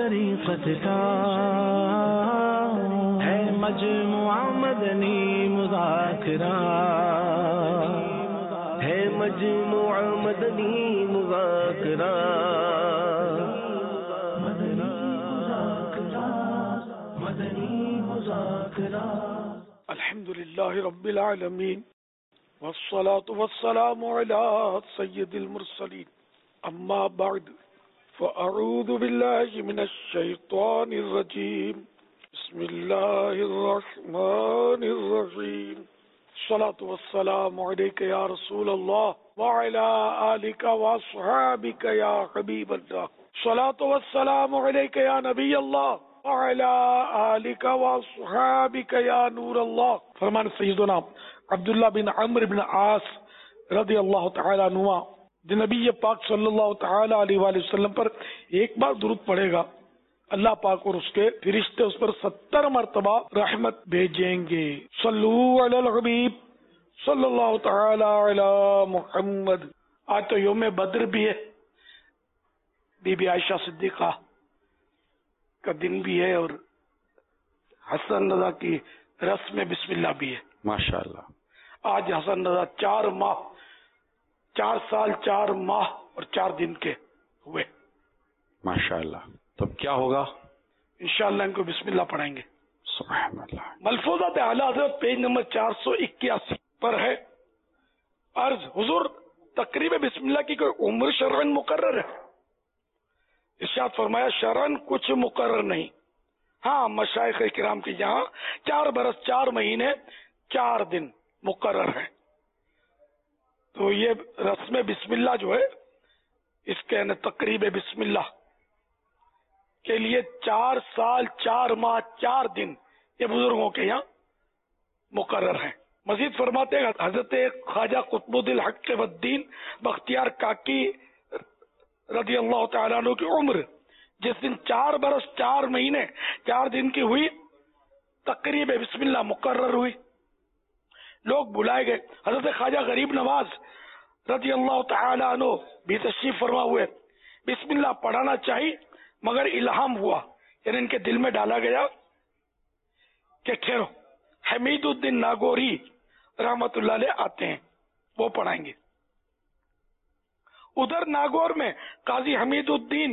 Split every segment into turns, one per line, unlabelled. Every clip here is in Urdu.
طریقت کا ہے مجموعہ مدنی مذاکرہ، ہے مجموعہ مدنی مذاکرہ، مدنی مذاکرہ۔
الحمدللہ رب العالمین والصلاة والسلام على سید المرسلین، اما بعد فاعوذ باللہ من الشیطان الرجیم، بسم اللہ الرحمن الرحیم، الصلاة والسلام علیک یا رسول اللہ وعلى آلک واصحابک یا حبیب اللہ، الصلاة والسلام علیک یا نبی اللہ وعلى آلک واصحابک یا نور اللہ۔ فرمان سیدنا عبداللہ بن عمرو بن عاص رضی اللہ تعالی عنہ، جو نبی پاک صلی اللہ تعالی علیہ وآلہ وسلم پر ایک بار درود پڑھے گا، اللہ پاک اور اس کے فرشتے اس پر 70 مرتبہ رحمت بھیجیں گے۔ صلو علی الحبیب صلی اللہ تعالی علی محمد۔ آج تو یوم بدر بھی ہے، بی بی عائشہ صدیقہ کا دن بھی ہے، اور حسن رضا کی رسم بسم اللہ بھی ہے
ماشاءاللہ۔
آج حسن رضا 4 سال 4 ماہ اور 4 دن کے ہوئے
ماشاءاللہ۔ تو کیا ہوگا؟
انشاءاللہ ان کو بسم اللہ پڑھائیں گے۔
سبحان اللہ۔
ملفوظات اعلیٰ حضرت پیج نمبر 481 پر ہے۔ عرض حضور، تقریب بسم اللہ کی کوئی عمر شرعن مقرر ہے؟ ارشاد فرمایا شرعن کچھ مقرر نہیں، ہاں مشائخ کرام کے یہاں 4 برس 4 مہینے 4 دن مقرر ہیں۔ تو یہ رسم بسم اللہ جو ہے، اس کے تقریب بسم اللہ کے لیے 4 سال 4 ماہ 4 دن یہ بزرگوں کے یہاں مقرر ہیں۔ مزید فرماتے ہیں حضرت خواجہ قطب الحق والدین بختیار کاکی رضی اللہ تعالیٰ عنہ کی عمر جس دن 4 برس 4 مہینے 4 دن کی ہوئی، تقریب بسم اللہ مقرر ہوئی، لوگ بلائے گئے۔ حضرت خواجہ غریب نواز رضی اللہ تعالیٰ عنہ بھی تشریف فرما ہوئے۔ بسم اللہ پڑھانا چاہیے، مگر الہام ہوا، یعنی ان کے دل میں ڈالا گیا کہ ٹھہرو، حمید الدین ناگوری رحمت اللہ علیہ آتے ہیں، وہ پڑھائیں گے۔ ادھر ناگور میں قاضی حمید الدین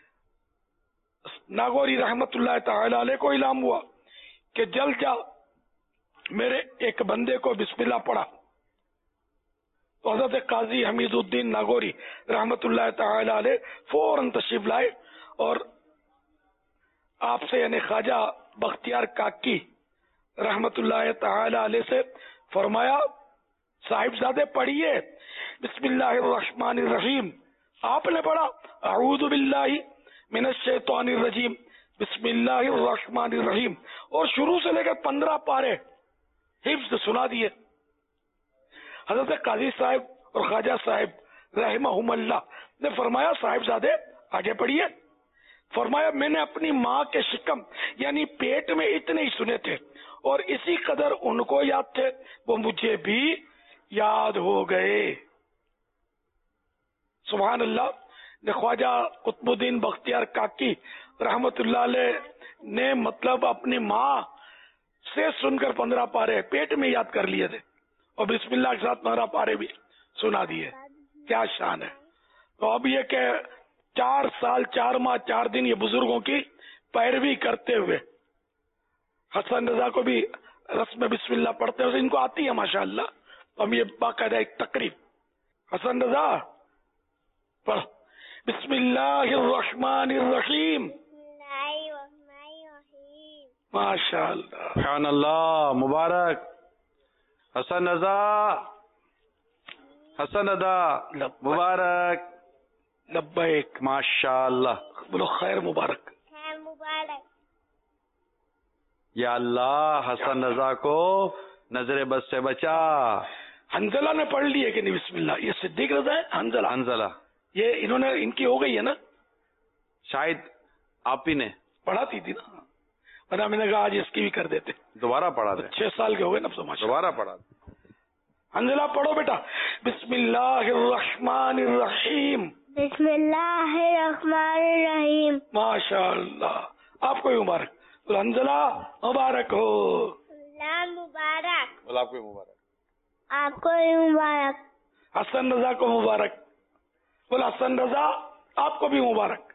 ناگوری رحمت اللہ تعالی علیہ کو الہام ہوا کہ جلد جا میرے ایک بندے کو بسم اللہ پڑھا۔ تو حضرت قاضی حمید الدین ناگوری رحمت اللہ تعالی علیہ فوراً تشریف لائے اور آپ سے یعنی خواجہ بختیار کاکی رحمت اللہ تعالی علیہ سے فرمایا صاحبزادے پڑھیے بسم اللہ الرحمن الرحیم۔ آپ نے پڑھا اعوذ باللہ من الشیطان الرجیم بسم اللہ الرحمن الرحیم، اور شروع سے لے کر 15 پارے حفظ سنا دیے۔ حضرت قاضی صاحب اور خواجہ صاحب رحمہم اللہ نے فرمایا صاحبزادے آگے پڑھیے۔ فرمایا میں نے اپنی ماں کے شکم یعنی پیٹ میں اتنے ہی سنے تھے، اور اسی قدر ان کو یاد تھے، وہ مجھے بھی یاد ہو گئے۔ سبحان اللہ۔ خواجہ قطب الدین بختیار کاکی رحمت اللہ علیہ نے مطلب اپنی ماں سے سن کر 15 پارے پیٹ میں یاد کر لیے تھے، اور بسم اللہ کے ساتھ 15 پارے بھی سنا دیے۔ کیا شان ہے۔ تو اب یہ کہ 4 سال 4 ماہ 4 دن یہ بزرگوں کی پیروی کرتے ہوئے حسن رضا کو بھی رسم بسم اللہ پڑھتے ہوئے ان کو آتی ہے ماشاءاللہ۔ ہم یہ باقاعدہ ایک تقریب حسن رضا پڑھ بسم اللہ الرحمن الرحیم۔ ماشاء اللہ،
سبحان اللہ، مبارک حسن رضا، حسن رضا مبارک،
لبیک،
ماشاء اللہ،
بولو خیر مبارک۔
یا اللہ حسن رضا کو نظر بد سے بچا۔
حنزلہ نے پڑھ لی ہے کہ نہیں بسم اللہ؟ یہ صدیق رضا ہے، حنزلہ
حنزلہ
یہ انہوں نے ان کی ہو گئی ہے نا،
شاید آپ ہی نے
پڑھاتی تھی نا، ورنہ میں نے کہا آج اس کی بھی کر دیتے۔
دوبارہ پڑھا دیں،
6 سال کے ہو گئے نا سمجھ۔
دوبارہ پڑھا دیں۔
حنزلہ پڑھو بیٹا، بسم اللہ الرحمن الرحیم۔
بسم اللہ الرحمن الرحیم.
ماشاء اللہ. آپ کو بھی مبارک. حنزلہ مبارک ہو.
مبارک.
بول آپ کو بھی مبارک.
آپ کو بھی مبارک.
حسن رضا کو مبارک. بول حسن رضا آپ کو بھی مبارک.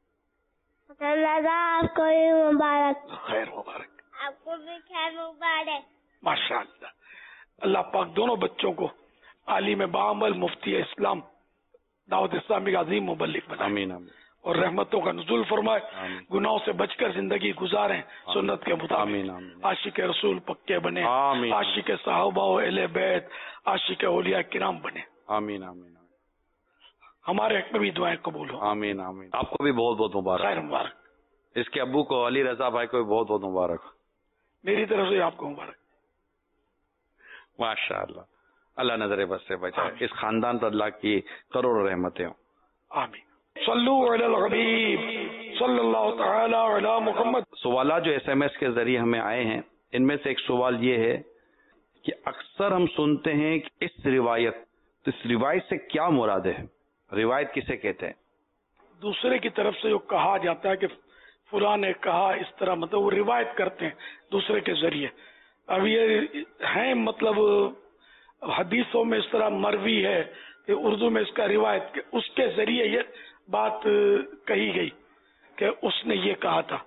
آپ کو بھی مبارک.
خیر مبارک.
آپ کو بھی خیر مبارک.
ماشاء اللہ. اللہ پاک دونوں بچوں کو عالم بعمل مفتی اسلام دعوت اسلامی کا عظیم مبلغ بنائے.
آمین آمین.
اور رحمتوں کا نزول فرمائے.
آمین.
گناہوں سے بچ کر زندگی گزاریں سنت کے مطابق.
آمین آمین.
عاشق رسول پکے بنے.
آمین.
عاشق صحابہ و اہل بیت عاشق اولیاء کرام بنے.
آمین آمین.
ہمارے حق میں بھی دعائیں قبول ہوں.
آمین آمین. آپ کو بھی بہت بہت مبارک.
خیر مبارک.
اس کے ابو کو علی رضا بھائی کو بھی بہت بہت مبارک.
میری طرف سے آپ کو مبارک.
ماشاء اللہ. اللہ نظر بس سے بچائے. اس خاندان پر اللہ کی کروڑوں رحمتیں ہوں.
آمین. صلو علی الحبیب صلی اللہ تعالی علی محمد.
سوالات جو ایس ایم ایس کے ذریعے ہمیں آئے ہیں ان میں سے ایک سوال یہ ہے کہ اکثر ہم سنتے ہیں کہ اس روایت سے کیا مراد ہے؟ روایت کسے کہتے ہیں؟
دوسرے کی طرف سے جو کہا جاتا ہے کہ فلاں نے کہا اس طرح، مطلب وہ روایت کرتے ہیں دوسرے کے ذریعے. اب یہ ہیں مطلب حدیثوں میں اس طرح مروی ہے کہ اردو میں اس کا روایت اس کے ذریعے یہ بات کہی گئی کہ اس نے یہ کہا تھا.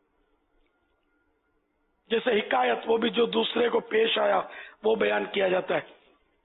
جیسے حکایت وہ بھی جو دوسرے کو پیش آیا وہ بیان کیا جاتا ہے.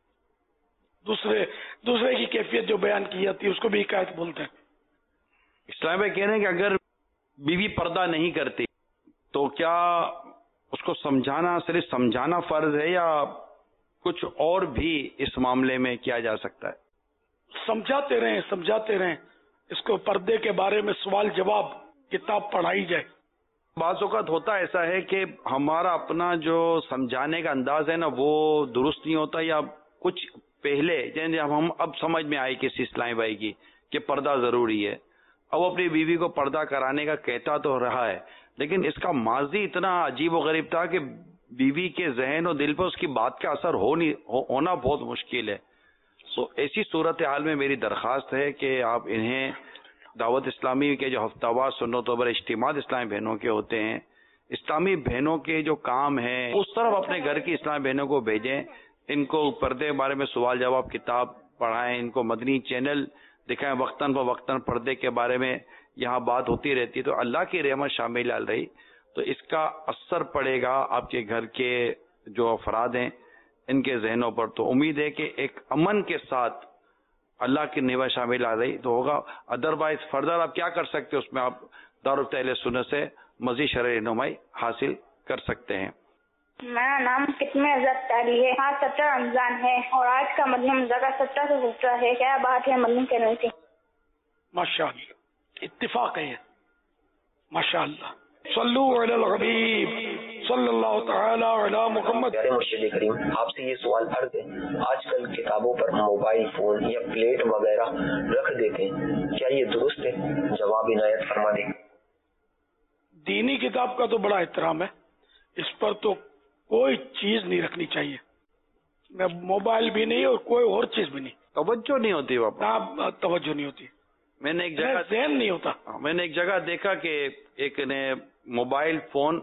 دوسرے کی کیفیت جو بیان کی جاتی ہے اس کو بھی حکایت بولتے ہیں.
اسلام میں کہہ رہے ہیں کہ اگر بیوی پردہ نہیں کرتی تو کیا اس کو صرف سمجھانا فرض ہے یا کچھ اور بھی اس معاملے میں کیا جا سکتا ہے؟
سمجھاتے رہیں اس کو پردے کے بارے میں سوال جواب کتاب پڑھائی جائے.
بعض اوقات ہوتا ایسا ہے کہ ہمارا اپنا جو سمجھانے کا انداز ہے نا وہ درست نہیں ہوتا، یا کچھ پہلے ہم اب سمجھ میں آئی کسی اسلامی بھائی کی کہ پردہ ضروری ہے، اب اپنی بیوی کو پردہ کرانے کا کہتا تو رہا ہے، لیکن اس کا ماضی اتنا عجیب و غریب تھا کہ بیوی کے ذہن و دل پر اس کی بات کا اثر ہونا بہت مشکل ہے. ایسی صورتحال میں میری درخواست ہے کہ آپ انہیں دعوت اسلامی کے جو ہفتہ وار سنت و اجتماعات اسلامی بہنوں کے ہوتے ہیں، اسلامی بہنوں کے جو کام ہیں اس طرف اپنے گھر کی اسلامی بہنوں کو بھیجیں. ان کو پردے کے بارے میں سوال جواب کتاب پڑھائیں، ان کو مدنی چینل دکھائیں، وقتاً فوقتاً پردے کے بارے میں یہاں بات ہوتی رہتی، تو اللہ کی رحمت شامل آ رہی تو اس کا اثر پڑے گا آپ کے گھر کے جو افراد ہیں ان کے ذہنوں پر. تو امید ہے کہ ایک امن کے ساتھ اللہ کی نعمت شامل آ رہی تو ہوگا. ادروائز فردر آپ کیا کر سکتے ہیں، اس میں آپ دعوت اہل سنت سے مزید شرعی رہنمائی حاصل کر سکتے ہیں.
میرا نام کتم عزت علی ہے. آج 17 رمضان ہے اور آج کا مدنی مذاکرہ 17 سے 17 ہے. کیا بات ہے مدنی کرنے کی؟
ماشاء اللہ اتفاق ہے. ماشاء اللہ. صلو علی الحبیب صلی اللہ تعالی علی محمد.
پیارے مرشد کریم، آپ سے یہ سوال عرض ہے، آج کل کتابوں پر موبائل فون یا پلیٹ وغیرہ رکھ دیتے ہیں، کیا یہ درست ہے؟ جواب عنایت فرما دیں.
دینی کتاب کا تو بڑا احترام ہے، اس پر تو کوئی چیز نہیں رکھنی چاہیے. موبائل بھی نہیں اور کوئی اور چیز بھی نہیں.
توجہ نہیں ہوتی
نہ توجہ نہیں ہوتی.
میں نے ایک جگہ
ذہن نہیں ہوتا.
میں نے ایک جگہ دیکھا کہ ایک نے موبائل فون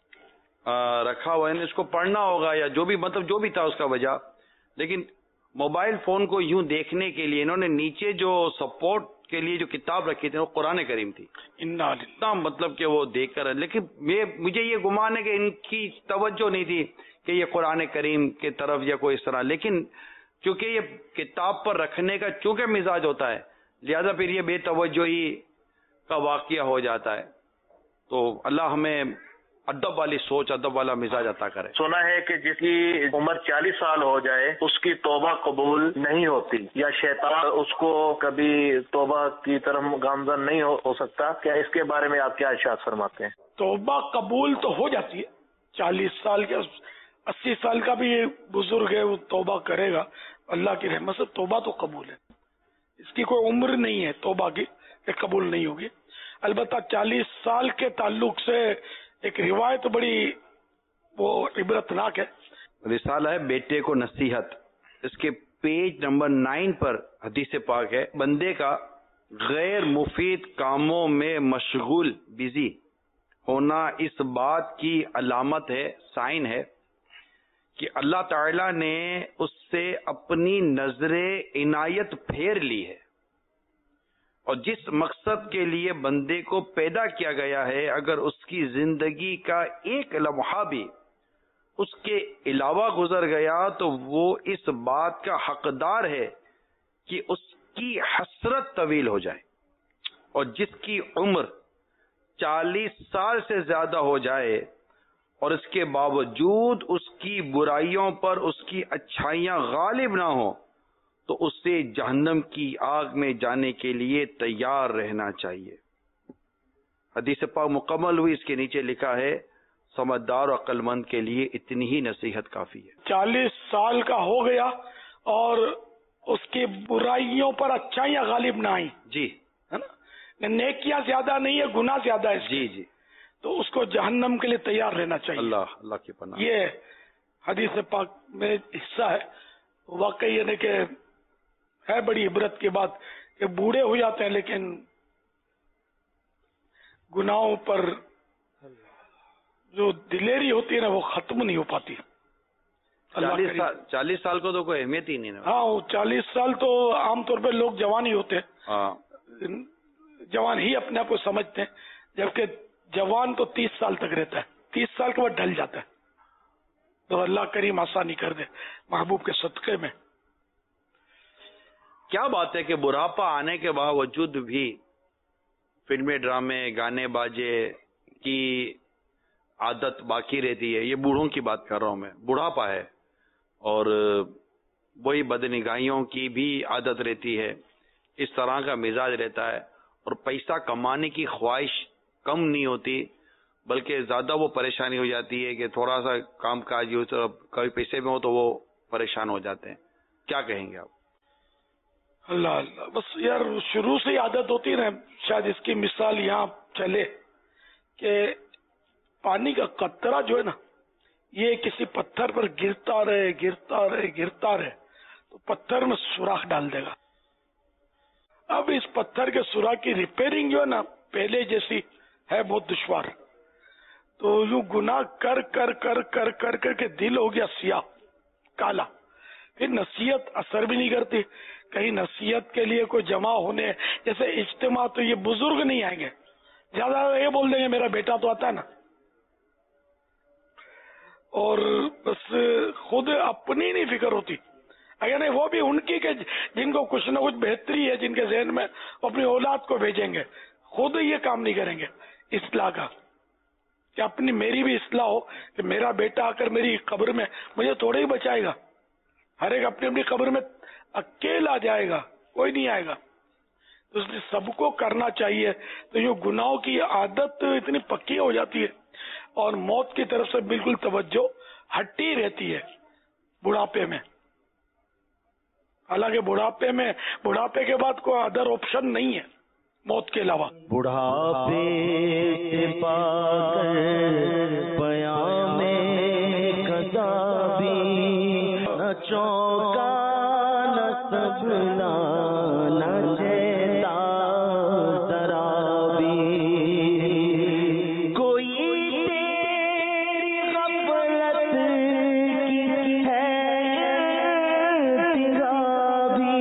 رکھا ہوا ہے، اس کو پڑھنا ہوگا یا جو بھی تھا اس کا وجہ، لیکن موبائل فون کو یوں دیکھنے کے لیے انہوں نے نیچے جو سپورٹ کے لیے جو کتاب رکھی تھی وہ قرآن کریم تھی. مطلب کہ وہ دیکھ کر، لیکن مجھے یہ گمان ہے کہ ان کی توجہ نہیں تھی کہ یہ قرآن کریم کی طرف یا کوئی اس طرح، لیکن کیونکہ یہ کتاب پر رکھنے کا چونکہ مزاج ہوتا ہے لہذا پھر یہ بے توجہی کا واقعہ ہو جاتا ہے. تو اللہ ہمیں ادب والی سوچ، ادب والا مزاج عطا کرے.
سنا ہے کہ جس کی عمر 40 سال ہو جائے اس کی توبہ قبول نہیں ہوتی، یا شیطان اس کو کبھی توبہ کی طرف گامزن نہیں ہو سکتا. کیا اس کے بارے میں آپ کیا ارشاد فرماتے ہیں؟
توبہ قبول تو ہو جاتی ہے. 40 سال کے 80 سال کا بھی بزرگ ہے وہ توبہ کرے گا اللہ کی رحمت سے. توبہ تو قبول ہے، اس کی کوئی عمر نہیں ہے توبہ کی کہ قبول نہیں ہوگی. البتہ 40 سال کے تعلق سے ایک روایت بڑی وہ عبرتناک ہے.
رسالہ ہے بیٹے کو نصیحت، اس کے پیج نمبر 9 پر حدیث پاک ہے، بندے کا غیر مفید کاموں میں مشغول بزی ہونا اس بات کی علامت ہے، سائن ہے کہ اللہ تعالی نے اس سے اپنی نظر عنایت پھیر لی ہے، اور جس مقصد کے لیے بندے کو پیدا کیا گیا ہے اگر اس کی زندگی کا ایک لمحہ بھی اس کے علاوہ گزر گیا تو وہ اس بات کا حقدار ہے کہ اس کی حسرت طویل ہو جائے، اور جس کی عمر 40 سال سے زیادہ ہو جائے اور اس کے باوجود اس کی برائیوں پر اس کی اچھائیاں غالب نہ ہوں تو اسے جہنم کی آگ میں جانے کے لیے تیار رہنا چاہیے۔ حدیث پاک مکمل ہوئی، اس کے نیچے لکھا ہے سمجھدار اور عقل مند کے لیے اتنی ہی نصیحت کافی ہے۔
40 سال کا ہو گیا اور اس کی برائیوں پر اچھائیاں غالب نہ آئیں،
جی
ہے نا، نیکیاں زیادہ نہیں ہے، گناہ زیادہ ہے،
جی جی،
تو اس کو جہنم کے لیے تیار رہنا چاہیے۔
اللہ کی پناہ۔
یہ حدیث پاک میں حصہ ہے، واقعی یعنی کہ ہے بڑی عبرت کی بات کہ بوڑھے ہو جاتے ہیں لیکن گناہوں پر جو دلیری ہوتی ہے نا وہ ختم نہیں ہو پاتی۔
40 سال کو تو کوئی اہمیت ہی نہیں نا۔
ہاں، 40 سال تو عام طور پہ لوگ جوان ہی ہوتے ہیں،
ہاں،
جوان ہی اپنے آپ کو سمجھتے ہیں، جبکہ جوان تو 30 سال تک رہتا ہے، 30 سال کے بعد ڈھل جاتا ہے۔ تو اللہ کریم آسانی کر دے محبوب کے صدقے میں۔
کیا بات ہے کہ بڑھاپا آنے کے باوجود بھی فلمیں، ڈرامے، گانے باجے کی عادت باقی رہتی ہے۔ یہ بوڑھوں کی بات کر رہا ہوں میں، بڑھاپا ہے اور وہی بدنگاہیوں کی بھی عادت رہتی ہے، اس طرح کا مزاج رہتا ہے، اور پیسہ کمانے کی خواہش کم نہیں ہوتی بلکہ زیادہ وہ پریشانی ہو جاتی ہے کہ تھوڑا سا کام کاج ہو تو کبھی پیسے میں ہو تو وہ پریشان ہو جاتے ہیں۔ کیا کہیں گے آپ؟
اللہ اللہ، بس یار شروع سے ہی عادت ہوتی ہے نا، شاید اس کی مثال یہاں چلے کہ پانی کا قطرہ جو ہے نا یہ کسی پتھر پر گرتا رہے گرتا رہے گرتا رہے تو پتھر میں سوراخ ڈال دے گا۔ اب اس پتھر کے سوراخ کی ریپیئرنگ جو ہے نا پہلے جیسی ہے بہت دشوار، تو یوں گناہ کر کر کر کر کر کر کے دل ہو گیا سیاہ کالا، پھر نصیحت اثر بھی نہیں کرتی۔ کہیں نصیحت کے لیے کوئی جمع ہونے جیسے اجتماع تو یہ بزرگ نہیں آئیں گے، زیادہ یہ بول دیں گے میرا بیٹا تو آتا ہے نا، اور بس خود اپنی نہیں فکر ہوتی۔ اگر نہیں وہ بھی ان کی کہ جن کو کچھ نہ کچھ بہتری ہے، جن کے ذہن میں اپنی اولاد کو بھیجیں گے، خود یہ کام نہیں کریں گے اصلاح کا کہ اپنی میری بھی اصلاح ہو کہ میرا بیٹا آ کر میری قبر میں مجھے تھوڑے ہی بچائے گا، ہر ایک اپنی اپنی قبر میں اکیلا جائے گا، کوئی نہیں آئے گا۔ تو اس لیے سب کو کرنا چاہیے۔ تو یہ گناہوں کی عادت اتنی پکی ہو جاتی ہے اور موت کی طرف سے بالکل توجہ ہٹی رہتی ہے بڑھاپے میں۔ حالانکہ بڑھاپے کے بعد کوئی ادر آپشن نہیں ہے موت کے علاوہ۔
بڑھاپے سے پا کر پیام قضا بھی نہ چوکا نہ سبنا نہ جیتا ذرا بھی، کوئی تیری غفلت کی ہے ارتقا بھی،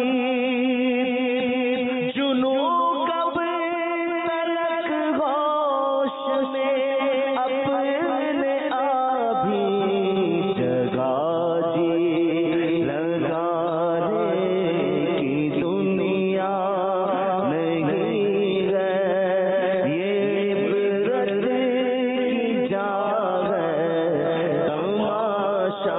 جنوں کب تلک ہوش میں اپنے آبھی جگہ جی لگانے کی دنیا نہیں ہے، یہ عبرت کی جا ہے تماشا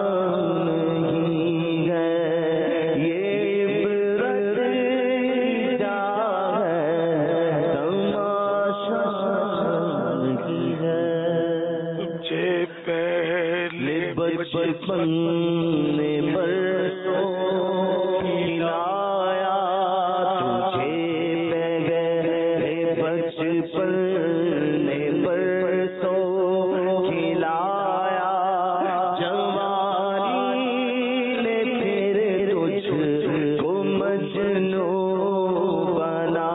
نہیں ہے، یہ عبرت کی جا ہے تماشا نہیں ہے۔
تجھے پہلے
بچپن میں برسوں کھلایا، تجھے پہلے بچپن میں برسوں کھلایا، جوانی نے پھر تجھ کو مجنوں بنایا،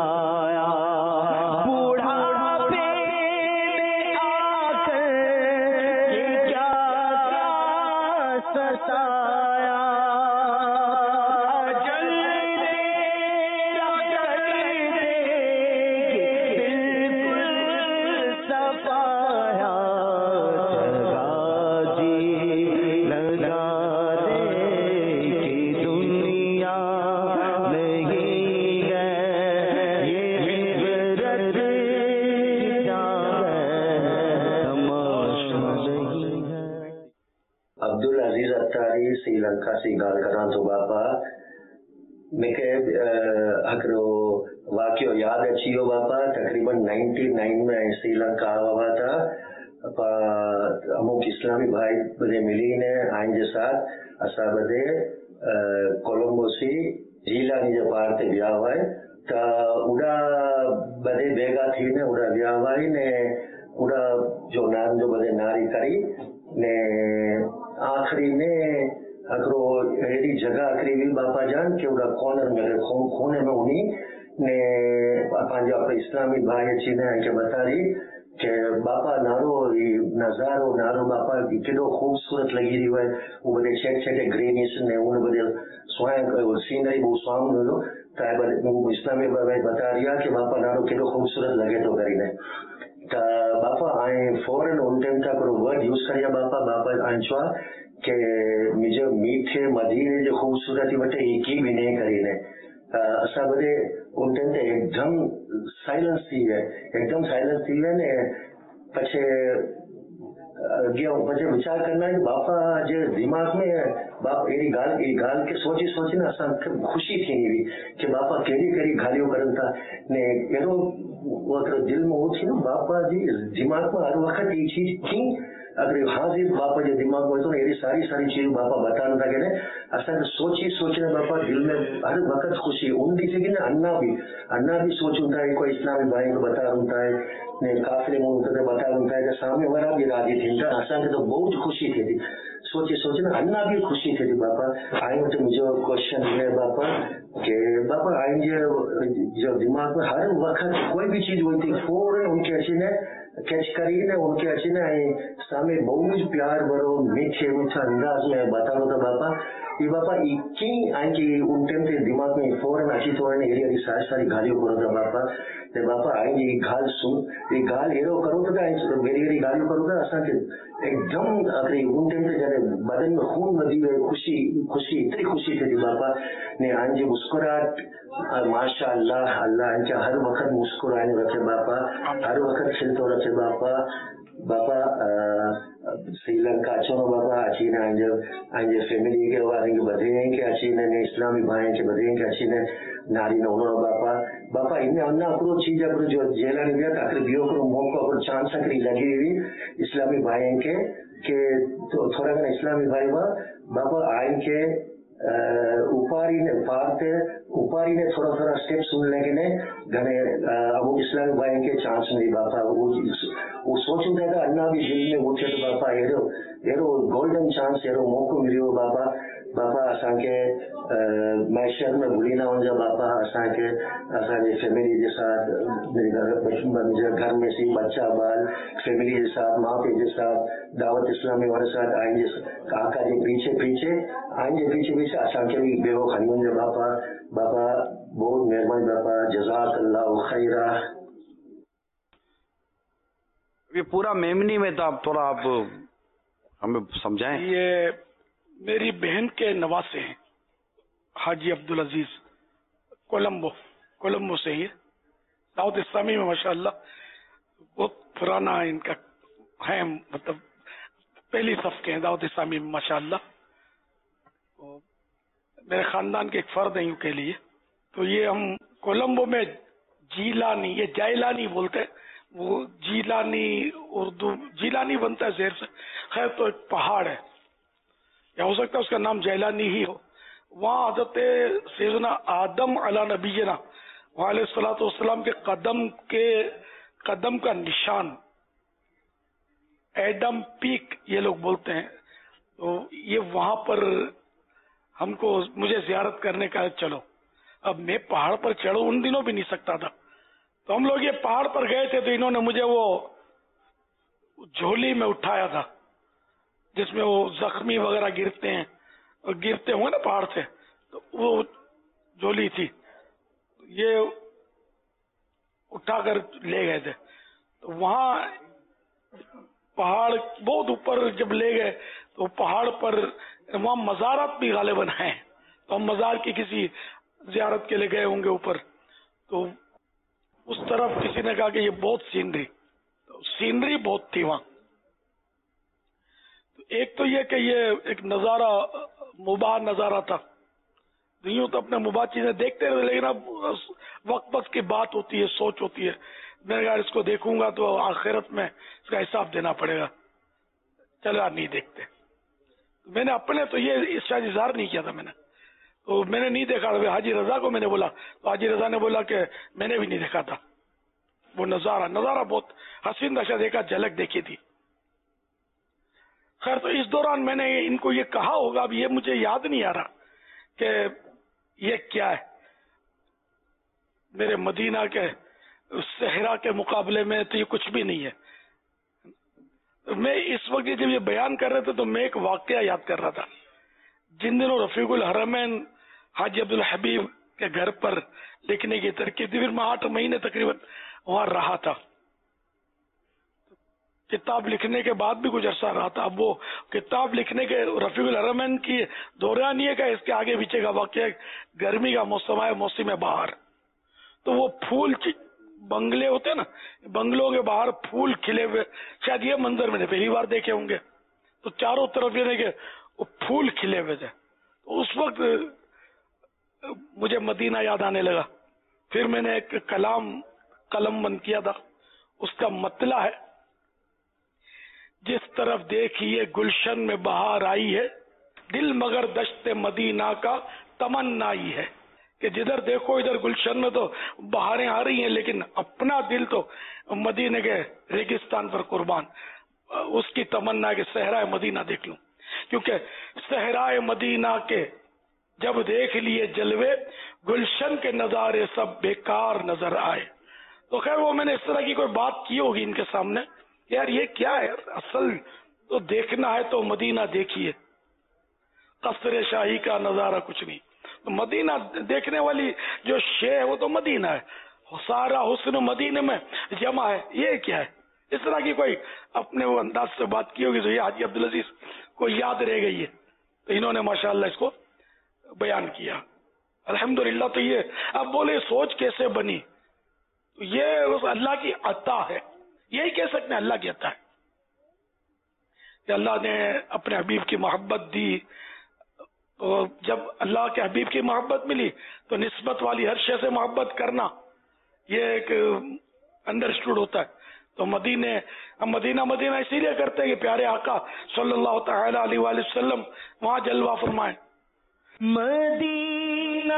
बतारी श्रीलंका से गाल करा तो बापा मूंखे हिकिड़ो वाक़ियो यादि अची वियो बापा। तक़रीबन 99 में श्रीलंका हुआ था। अमुक इस्लामी भाई बदे मिली ने आइन जे साथ असा बदे कोलंबो से जीलानी जे पार ते विया हुआ त उड़ा बदे बेगा थी ने उड़ा विया हुआ ने उड़ा जो नाम जो बदे नारी करी ने आखिरी ने अगरो अहिड़ी जगह आखिरी हुई बापा जान के उड़ा कॉर्नर में खूने में उन्हीं ने पंहिंजो अपने इस्लामी भाई अची ने के बता रही के बापा नारो नजारो नारो बापा केॾो खूबसूरत लगी रही है। वो बदे छेक छेके ग्रीनिश ने उन बदे सुहाए सीनरी बहुत सुहावनो हुयो त इस्लामी भाई बता रही है कि बापा नारो केॾो खूबसूरत लगे तो करीने त बापा आए फौरन उन टाइम तक वर्ड यूज करिया बापा आए छुआ के मुझे मीठे मदीने जो खूबसूरती वटे की भी नहीं करीने असा बदे उन टाइम ते एकदम साइलेंस थी है ने पछे पछे विचार करना है बापा जे दिमाग में बाप एड़ी गाल के सोची ना असा खुशी थी हुई कि बापा कहिड़ी गालियों करन था ने एरो वो दिल में वो थी ना बापा जी दिमाग में हर वक्त ये चीज थी। अगर हाजिर बापा जे दिमाग में तो एड़ी सारी चीज बापा बताना था कि असा सोचने बापा दिल में हर वक्त खुशी उन थी कि अन्ना भी सोचूं था कोई इस्लामी भाई को बता है ने काफिले मुंह बता है सामने वाला भी राजी थी असा तो बहुत खुशी थी सोचे ना अन्ना भी खुशी थी बापा। आई तो मुझे क्वेश्चन है बापा के बापा आई जो दिमाग में हर वक्त कोई भी चीज हुई थी फौरन उनके अच्छी ने कैच करी ने उनके अच्छी ने सामने बहुत प्यार भरो मीठे अंदाज में बताओ था बापा ये बापा इक्की आई उन टाइम ते दिमाग में फौरन अच्छी तो एरी सारी गालियों करो था बापा ते बापा आई ये गाल सुन ये गाल एरो करो तो मेरी गालियों करो था असा के एकदम अगर उन टाइम ते जब बदन में खून वधी खुशी इतनी खुशी थी बापा ने आज मुस्कुराहट माशा अल्लाह इनके हर वक्त मुस्कुराने रखे बापा हर वक्त खिलतो रखे बापा श्रीलंका अचो बापा अची ने फैमिली के वारे के बधे के अची ने इस्लामी भाई के बधे के अची ने नारी न होनो बापा इनमें अन्ना अपनो चीज अपनो जो जेलानी गया ताकि बियो को मौका पर चांस सकरी लगी हुई इस्लामी भाई के तो थोड़ा घना इस्लामी भाई हुआ बापा आइन के उपारी ने थोड़ा स्टेप सुन लेके ने घने अबू इस्लामी भाई के चांस नहीं बापा वो सोचूं था अन्ना भी दिल में उठे तो बापा एरो गोल्डन चांस एरो मौको मिलियो बापा असांखे मैशर में भूली ना वञा बापा असांजे फैमिली के साथ घर में सी बच्चा बाल फैमिली के साथ माँ पे के साथ दावत इस्लामी वाले साथ आएंगे काका के पीछे असांखे भी बेहो खणी वञे बापा बहुत मेहरबानी बापा जज़ाक अल्लाह खैरा।
ये पूरा मेमनी में था थोड़ा आप हमें समझाएं।
ये मेरी बहन के नवासे हैं हाजी अब्दुल अजीज कोलंबो से ही दाऊद इस्लामी में माशाअल्लाह बहुत पुराना इनका है मतलब पहली सफ के हैं दाऊद इस्लामी में माशाअल्लाह। मेरे खानदान के एक फर्द हैं यूं के लिए तो ये हम कोलंबो में जीलानी ये जाइलानी बोलते हैं वो जीलानी उर्दू जीलानी बनता है जेर से खैर तो एक पहाड़ है या हो सकता है उसका नाम जैलानी ही हो। वहाँ हजरत सैयदना आदम अला नबीना वालेसलाम के कदम का निशान एडम पीक ये लोग बोलते हैं तो ये वहां पर मुझे जियारत करने का चलो। अब मैं पहाड़ पर चढ़ू उन दिनों भी नहीं सकता था तो हम लोग ये पहाड़ पर गए थे तो इन्होंने मुझे वो झोली में उठाया था जिसमें वो जख्मी वगैरह गिरते होंगे ना पहाड़ से तो वो झोली थी ये उठाकर ले गए थे। तो वहाँ पहाड़ बहुत ऊपर जब ले गए तो पहाड़ पर वहाँ मज़ारात भी गालिबन हैं तो हम मज़ार की किसी जियारत के लिए गए होंगे ऊपर तो उस तरफ किसी ने कहा कि ये बहुत सीनरी बहुत थी वहाँ ایک تو یہ کہ یہ ایک نظارہ مباح نظارہ تھا، یوں تو اپنے مباح چیزیں دیکھتے رہے، لیکن اب وقت وقت کی بات ہوتی ہے، سوچ ہوتی ہے، میں نے کہا اس کو دیکھوں گا تو آخرت میں اس کا حساب دینا پڑے گا، چلا نہیں دیکھتے۔ میں نے اپنے تو یہ اس شاید اظہار نہیں کیا تھا، میں نے تو میں نے نہیں دیکھا، حاجی رضا کو میں نے بولا تو حاجی رضا نے بولا کہ میں نے بھی نہیں دیکھا تھا وہ نظارہ بہت حسین تھا، شاید ایک جھلک دیکھی تھی۔ خیر تو اس دوران میں نے ان کو یہ کہا ہوگا، اب یہ مجھے یاد نہیں آ رہا کہ یہ کیا ہے، میرے مدینہ کے صحرا کے مقابلے میں تو یہ کچھ بھی نہیں ہے۔ میں اس وقت جب یہ بیان کر رہے تھے تو میں ایک واقعہ یاد کر رہا تھا، جن دنوں رفیق الحرمین حاجی عبدالحبیب کے گھر پر لکھنے کی ترکیب تھی، پھر میں 8 مہینے تقریباً وہاں رہا تھا، کتاب لکھنے کے بعد بھی کچھ عرصہ رہا تھا۔ اب وہ کتاب لکھنے کے رفیق الحرمین کی دوران نہیں ہے کہ اس کے آگے پیچھے کا واقعہ، گرمی کا موسم ہے، موسم بہار، تو وہ پھول بنگلے ہوتے ہیں نا، بنگلوں کے باہر پھول کھلے ہوئے، شاید یہ منظر میں نے پہلی بار دیکھے ہوں گے، تو چاروں طرف یہ کہ وہ پھول کھلے ہوئے تھے، تو اس وقت مجھے مدینہ یاد آنے لگا۔ پھر میں نے ایک قلم بند کیا تھا، اس کا مطلع ہے، جس طرف دیکھیے گلشن میں بہار آئی ہے، دل مگر دشت مدینہ کا تمنائی ہے، کہ جدھر دیکھو ادھر گلشن میں تو بہاریں آ رہی ہیں، لیکن اپنا دل تو مدینے کے ریگستان پر قربان، اس کی تمنا ہے کہ صحرائے مدینہ دیکھ لوں، کیونکہ صحرائے مدینہ کے جب دیکھ لیے جلوے، گلشن کے نظارے سب بیکار نظر آئے۔ تو خیر وہ میں نے اس طرح کی کوئی بات کی ہوگی ان کے سامنے، یار یہ کیا ہے، اصل تو دیکھنا ہے تو مدینہ دیکھیے، قصر شاہی کا نظارہ کچھ نہیں، تو مدینہ دیکھنے والی جو شے ہے وہ تو مدینہ ہے، سارا حسن مدینہ میں جمع ہے، یہ کیا ہے، اس طرح کی کوئی اپنے وہ انداز سے بات کی ہوگی تو یہ حاجی عبدالعزیز کو یاد رہ گئی ہے، تو انہوں نے ماشاءاللہ اس کو بیان کیا، الحمدللہ۔ تو یہ اب بولے سوچ کیسے بنی، تو یہ اللہ کی عطا ہے، یہی کہہ سکتے ہیں اللہ کی عطا ہے کہ اللہ نے اپنے حبیب کی محبت دی، اور جب اللہ کے حبیب کی محبت ملی تو نسبت والی ہر شے سے محبت کرنا یہ ایک انڈرسٹوڈ ہوتا ہے۔ تو مدینہ اسی لیے کرتے ہیں کہ پیارے آقا صلی اللہ تعالی علیہ وآلہ وسلم وہاں جلوہ فرمائیں۔
مدینہ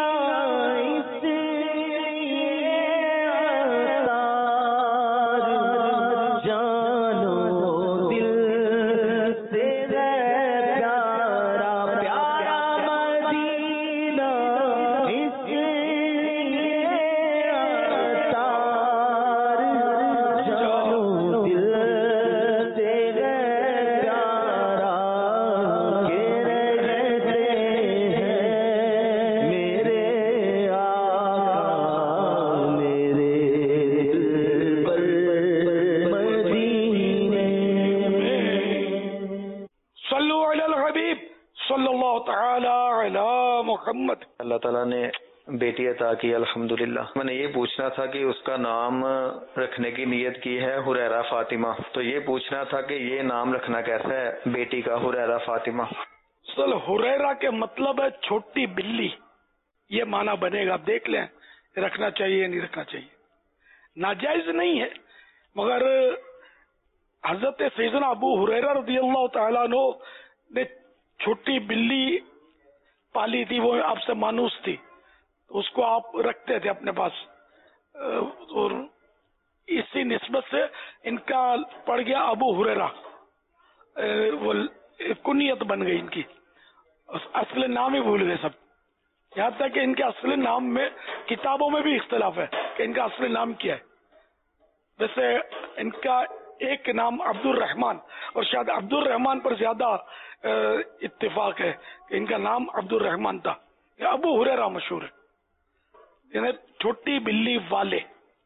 محمد۔
اللہ تعالیٰ نے بیٹی عطا کی الحمدللہ۔ میں نے یہ پوچھنا تھا کہ اس کا نام رکھنے کی نیت کی ہے حریرہ فاطمہ، تو یہ پوچھنا تھا کہ یہ نام رکھنا کیسا ہے بیٹی کا حریرہ فاطمہ؟
حریرہ کے مطلب ہے چھوٹی بلی، یہ معنی بنے گا، دیکھ لیں رکھنا چاہیے نہیں رکھنا چاہیے، ناجائز نہیں ہے، مگر حضرت سیدنا ابو ہریرہ رضی اللہ تعالیٰ عنہ نے چھوٹی بلی پالی تھی، وہ آپ سے مانوس تھی، اس کو آپ رکھتے تھے اپنے پاس، اور اسی نسبت سے ان کا پڑ گیا ابو ہریرہ، وہ کنیت بن گئی ان کی، اصل نام ہی بھول گئے سب، یہاں تک کہ ان کے اصل نام میں کتابوں میں بھی اختلاف ہے کہ ان کا اصل نام کیا ہے۔ ویسے ان کا ایک نام عبد الرحمن، اور شاید عبد الرحمن پر زیادہ اتفاق ہے کہ ان کا نام عبد الرحمن تھا، یا ابو ہریرہ مشہور ہے، یعنی چھوٹی بلی والے۔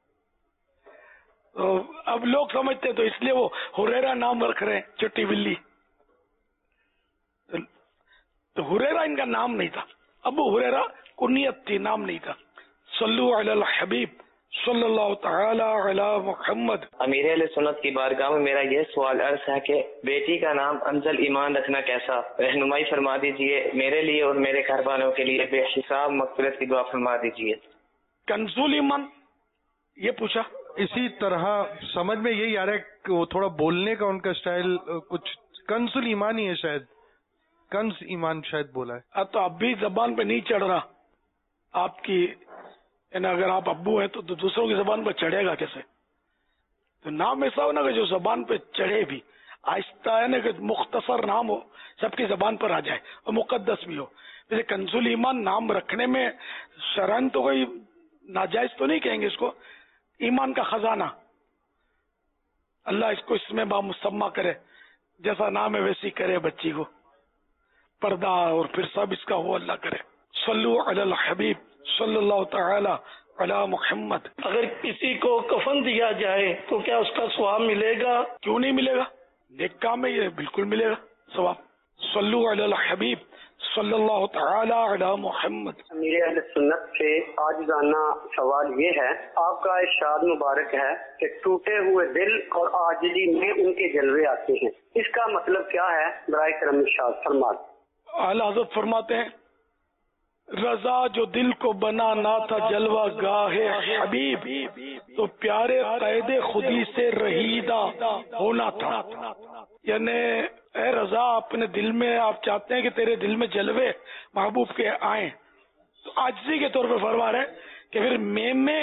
اب لوگ سمجھتے تو اس لیے وہ ہریرہ نام رکھ رہے ہیں، چھوٹی بلی، تو ہریرہ ان کا نام نہیں تھا، ابو ہریرہ کنیت تھی، نام نہیں تھا۔ صلو علی الحبیب صلی اللہ تعالی علی محمد.
امیر اہل سنت کی بارگاہ میں میرا یہ سوال عرض ہے کہ بیٹی کا نام انزل ایمان رکھنا کیسا؟ رہنمائی فرما دیجئے میرے لیے اور میرے گھر والوں کے لیے، بے حساب مغفرت کی دعا فرما دیجئے.
کنزول ایمان یہ پوچھا.
اسی طرح سمجھ میں یہی آ رہا ہے کہ وہ تھوڑا بولنے کا ان کا اسٹائل کچھ کنزل ایمان ہی ہے، شاید کنز ایمان شاید بولا ہے.
تو اب بھی زبان پہ نہیں چڑھ رہا آپ کی، یعنی اگر آپ ابو ہیں تو دوسروں کی زبان پر چڑھے گا کیسے؟ تو نام ایسا ہو نا کہ جو زبان پہ چڑھے بھی، آہستہ ہے نا کہ مختصر نام ہو، سب کی زبان پر آ جائے اور مقدس بھی ہو. جیسے کنزول ایمان نام رکھنے میں شرعن تو کوئی ناجائز تو نہیں کہیں گے اس کو. ایمان کا خزانہ، اللہ اس کو اس میں بامسمہ کرے، جیسا نام ہے ویسی کرے بچی کو، پردہ اور پھر سب اس کا ہو اللہ کرے. صلو علی الحبیب صلی اللہ تعالی علی محمد.
اگر کسی کو کفن دیا جائے تو کیا اس کا ثواب ملے گا؟
کیوں نہیں ملے گا؟ نیک کام ہے یہ، بالکل ملے گا ثواب. صلو علی الحبیب صلی اللہ تعالی علی محمد.
امیر اہل سنت سے عاجزانہ سوال یہ ہے، آپ کا ارشاد مبارک ہے کہ ٹوٹے ہوئے دل اور عاجزی میں ان کے جلوے آتے ہیں، اس کا مطلب کیا ہے؟ برائے کرم ارشاد فرمائیں.
اعلیٰ حضرت فرماتے ہیں رضا جو دل کو بنانا تھا جلوہ گاہ حبیب، تو پیارے قید خودی سے رہیدہ ہونا تھا. یعنی اے رضا اپنے دل میں آپ چاہتے ہیں کہ تیرے دل میں جلوے محبوب کے آئیں، تو عاجزی کے طور پہ فرما رہے ہیں کہ پھر میں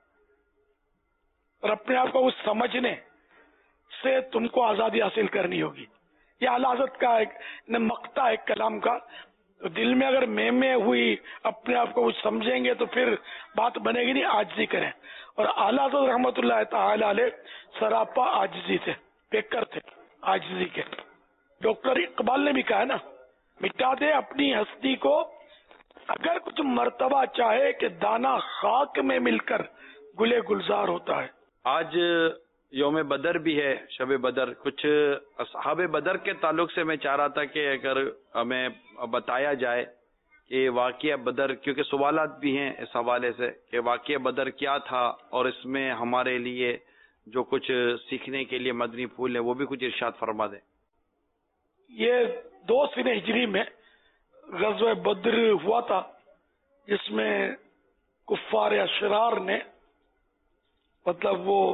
اور اپنے آپ کو اس سمجھنے سے تم کو آزادی حاصل کرنی ہوگی. یہ اعلیٰ حضرت کا ایک مقطع ہے کلام کا. تو دل میں اگر میں ہوئی اپنے آپ کو کچھ سمجھیں گے تو پھر بات بنے گی نہیں، عاجزی کریں. اور اعلیٰ حضرت رحمۃ اللہ تعالی علیہ سراپا عاجزی تھے، پیکر تھے عاجزی کے. ڈاکٹر اقبال نے بھی کہا ہے نا، مٹا دے اپنی ہستی کو اگر کچھ مرتبہ چاہے کہ دانا خاک میں مل کر گلے گلزار ہوتا ہے.
آج یوم بدر بھی ہے، شب بدر. کچھ اصحاب بدر کے تعلق سے میں چاہ رہا تھا کہ اگر ہمیں بتایا جائے کہ واقعہ بدر، کیونکہ سوالات بھی ہیں اس حوالے سے کہ واقعہ بدر کیا تھا اور اس میں ہمارے لیے جو کچھ سیکھنے کے لیے مدنی پھول ہے وہ بھی کچھ ارشاد فرما دیں.
یہ 2 سن ہجری میں غزوہ بدر ہوا تھا، جس میں کفار اشرار نے مطلب وہ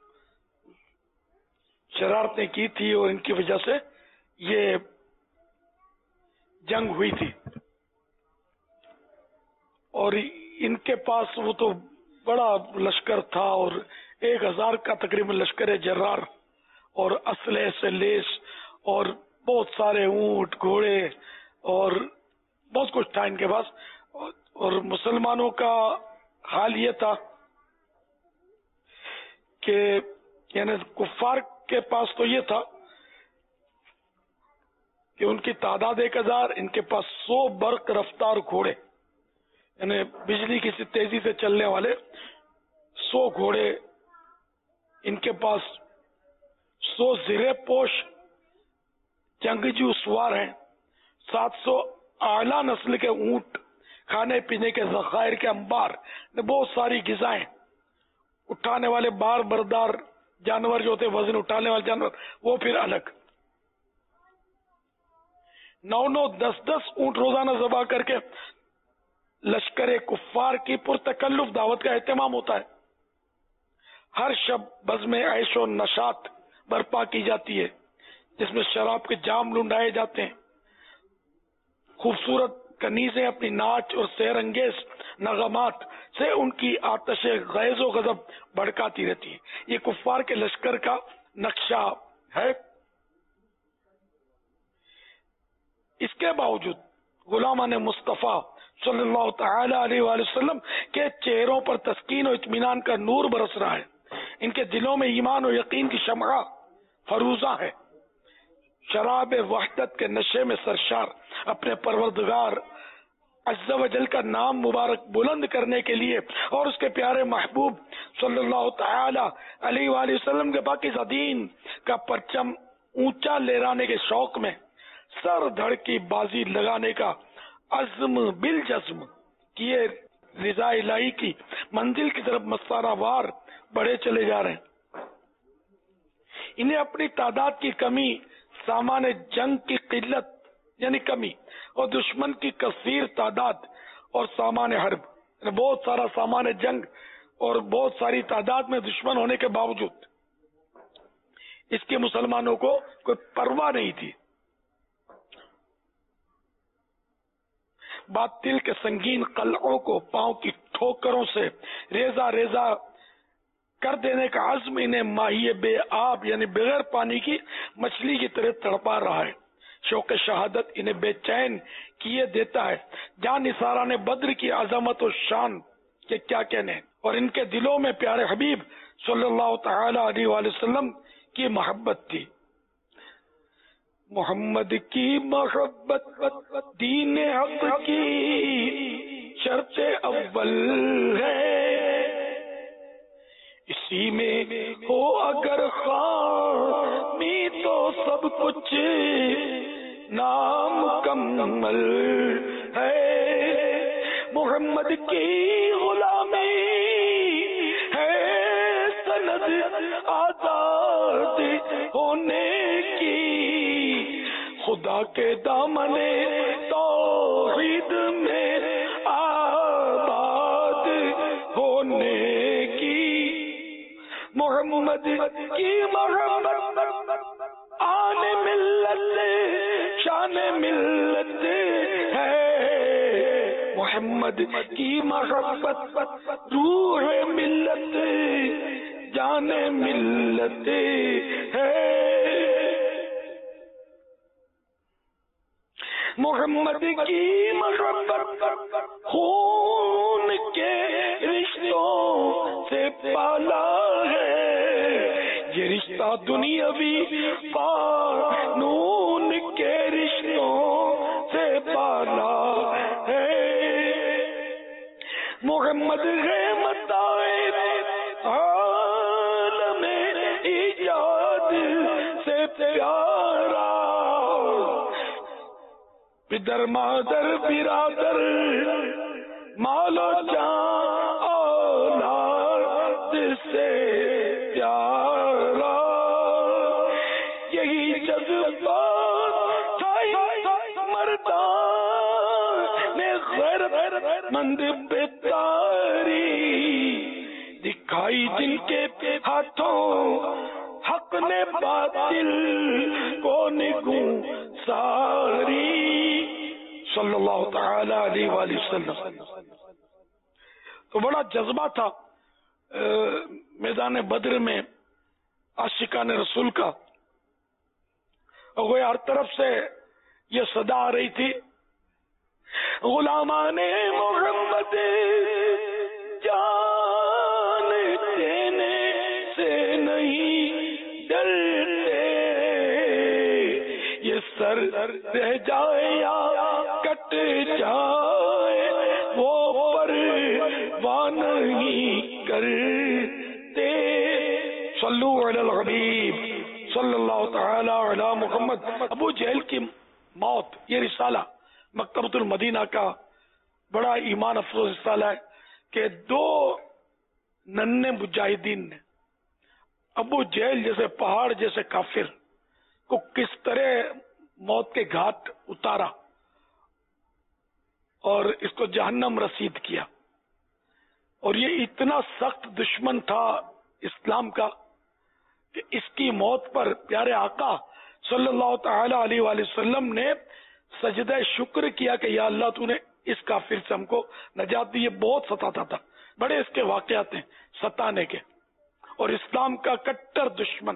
شرارتیں کی تھی اور ان کی وجہ سے یہ جنگ ہوئی تھی. اور ان کے پاس وہ تو بڑا لشکر تھا اور 1000 کا تقریباً لشکر جرار اور اسلحے سے لیس اور بہت سارے اونٹ گھوڑے اور بہت کچھ تھا ان کے پاس. اور مسلمانوں کا حال یہ تھا کہ یعنی کفار کے پاس تو یہ تھا کہ ان کی تعداد 1000، ان کے پاس 100 برق رفتار گھوڑے، یعنی بجلی کی تیزی سے چلنے والے 100 گھوڑے ان کے پاس، 100 زرے پوش جنگجو سوار ہیں، 700 اعلیٰ نسل کے اونٹ، کھانے پینے کے ذخائر کے انبار، بہت ساری غذائیں، اٹھانے والے بار بردار جانور جو ہوتے وزن اٹھانے والے جانور وہ پھر الگ، 9 10 اونٹ روزانہ ذبح کر کے لشکر کفار کی پرتکلف دعوت کا اہتمام ہوتا ہے. ہر شب بزم عیش و نشاط برپا کی جاتی ہے جس میں شراب کے جام لنڈائے جاتے ہیں. خوبصورت کنیزیں اپنی ناچ اور سیر انگیز نغمات سے ان کی آتش غیظ و غضب بھڑکاتی رہتی ہے. یہ کفار کے لشکر کا نقشہ ہے. اس کے باوجود غلامان مصطفیٰ صلی اللہ تعالی علیہ وآلہ وسلم کے چہروں پر تسکین و اطمینان کا نور برس رہا ہے. ان کے دلوں میں ایمان و یقین کی شمع فروزہ ہے. شراب وحدت کے نشے میں سرشار اپنے پروردگار عز و جل کا نام مبارک بلند کرنے کے لیے اور اس کے پیارے محبوب صلی اللہ تعالی علیہ وآلہ وسلم کے پاکیزہ دین کا پرچم اونچا لہرانے کے شوق میں سر دھڑ کی بازی لگانے کا عزم بالجزم کیے رضا الہی کی منزل کی طرف مسارہ وار بڑھے چلے جا رہے ہیں. انہیں اپنی تعداد کی کمی، سامان جنگ کی قلت یعنی کمی، اور دشمن کی کثیر تعداد اور سامان حرب، بہت سارا سامان جنگ اور بہت ساری تعداد میں دشمن ہونے کے باوجود اس کے مسلمانوں کو کوئی پرواہ نہیں تھی. باطل کے سنگین قلعوں کو پاؤں کی ٹھوکروں سے ریزہ ریزہ کر دینے کا عزم انہیں ماہی بے آب یعنی بغیر پانی کی مچھلی کی طرح تڑپا رہا ہے. شوق شہادت انہیں بے چین کیے دیتا ہے. جان نثارہ نے بدر کی عظمت و شان کے کیا کہنے، اور ان کے دلوں میں پیارے حبیب صلی اللہ تعالی علیہ وآلہ وسلم کی محبت تھی. محمد کی محبت دین حق کی شرط اول ہے، اسی میں ہو اگر خامی تو سب کچھ نامکمل ہے. محمد کی غلامی ہے سند آزاد ہونے کی، خدا کے دامن توحید میں آباد ہونے کی. محمد کی محبت آن ملت شان ملت ہے، محمد کی محبت روح ملت جان ملت ہے. محمد کی محبت خون کے رشتوں سے پالا ہے، یہ رشتہ دنیاوی قانون کے رشتوں سے پالا ہے. محمد ہے متاع عالم ایجاد سے پیارا، پدر مادر برادر مال و جان اولاد سے پیارا. یہی جذبات تھا مردان غیرت مند بیداری، دکھائی جن کے ہاتھوں حق نے باطل کو نگوں ساری. صلی اللہ تعالی علیہ وآلہ وسلم. تو بڑا جذبہ تھا میدان بدر میں عاشقان رسول کا، اور وہ ہر طرف سے یہ صدا آ رہی تھی، غلامان محمد جان دینے سے نہیں ڈرتے، یہ سر رہ جائے یا کٹ جائے وہ پرواہ نہیں کرتے. صلو علی الحبیب صلی اللہ تعالی علی محمد. ابو جہل کی موت، یہ رسالہ مکتبۃ المدینہ کا بڑا ایمان افروز رسالہ ہے کہ دو ننھے مجاہدین نے ابو جہل جیسے پہاڑ جیسے کافر کو کس طرح موت کے گھاٹ اتارا اور اس کو جہنم رسید کیا. اور یہ اتنا سخت دشمن تھا اسلام کا کہ اس کی موت پر پیارے آقا صلی اللہ تعالی علیہ وآلہ وسلم نے سجدہ شکر کیا کہ یا اللہ تو نے اس کافر سے ہم کو نجات دی. یہ بہت ستاتا تھا، بڑے اس کے واقعات ہیں ستانے کے، اور اسلام کا کٹر دشمن.